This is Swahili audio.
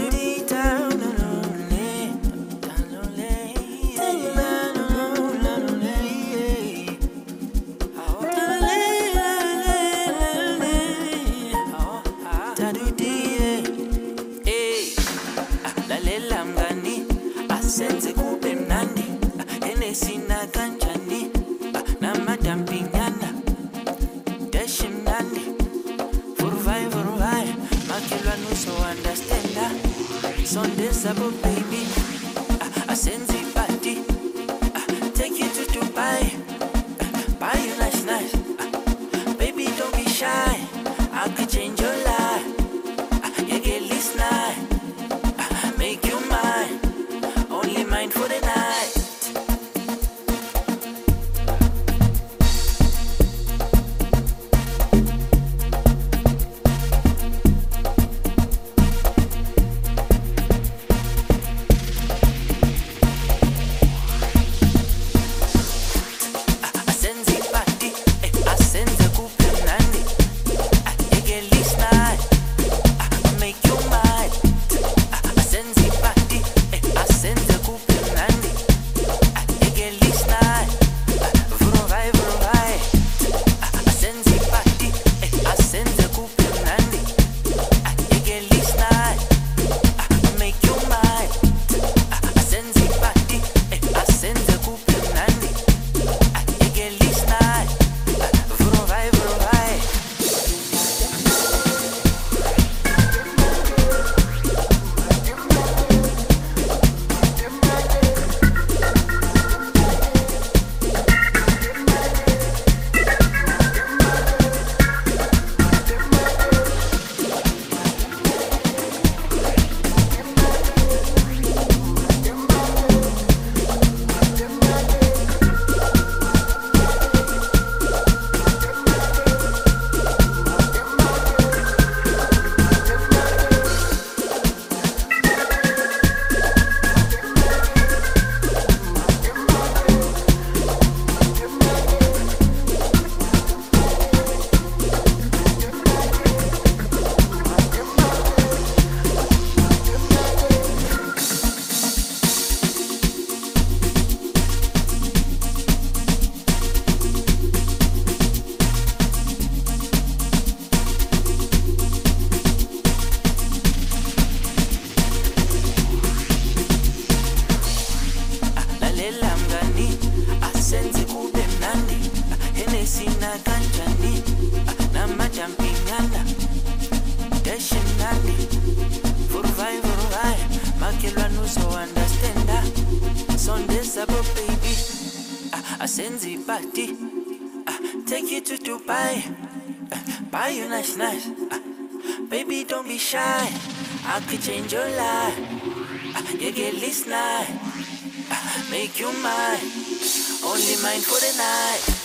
Senze kube mnandi enesina kanjani namadampinyana deshi mnandi vuruvai makhelwane uso understanda sondezabo baby asenze party take you to Dubai buy you nice baby don't be shy I could change your life you get this night make you mine only mine for the night. Asenze party, asenze kupe mnandi. You get this night, make you mine. Asenze party, asenze kupe mnandi. You get this night, vuruvai. Asenze party, asenze kupe mnandi. You get this night, make you mine. Asenze party, asenze kupe mnandi. You get this night, vuruvai. Asenze kube mnandi enesina kanjani namadampinyana deshi mnandi vuruvai makhelwane uso understanda sondezabo baby asenze party take you to Dubai buy you nice baby don't be shy I could change your life you get this night make you mine only mine for the night.